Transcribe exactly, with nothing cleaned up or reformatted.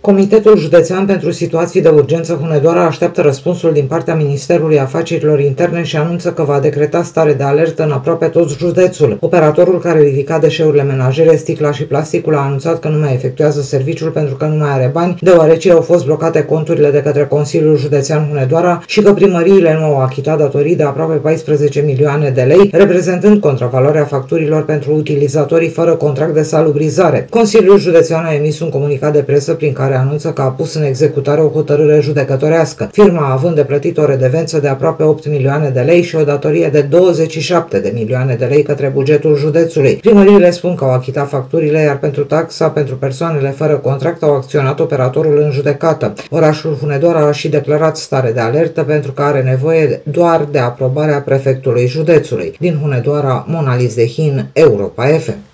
Comitetul Județean pentru Situații de Urgență Hunedoara așteaptă răspunsul din partea Ministerului Afacerilor Interne și anunță că va decreta stare de alertă în aproape tot județul. Operatorul care ridica deșeurile menajere, sticla și plasticul a anunțat că nu mai efectuează serviciul pentru că nu mai are bani, deoarece au fost blocate conturile de către Consiliul Județean Hunedoara și că primăriile nu au achitat datorii de aproape paisprezece milioane de lei, reprezentând contravaloarea facturilor pentru utilizatorii fără contract de salubrizare. Consiliul Județean a emis un comunicat de presă prin care anunță că a pus în executare o hotărâre judecătorească, firma având de plătit o redevență de aproape opt milioane de lei și o datorie de douăzeci și șapte de milioane de lei către bugetul județului. Primăriile spun că au achitat facturile, iar pentru taxa pentru persoanele fără contract au acționat operatorul în judecată. Orașul Hunedoara a și declarat stare de alertă pentru că are nevoie doar de aprobarea prefectului județului. Din Hunedoara, Mona Lizdehin, Europa F M.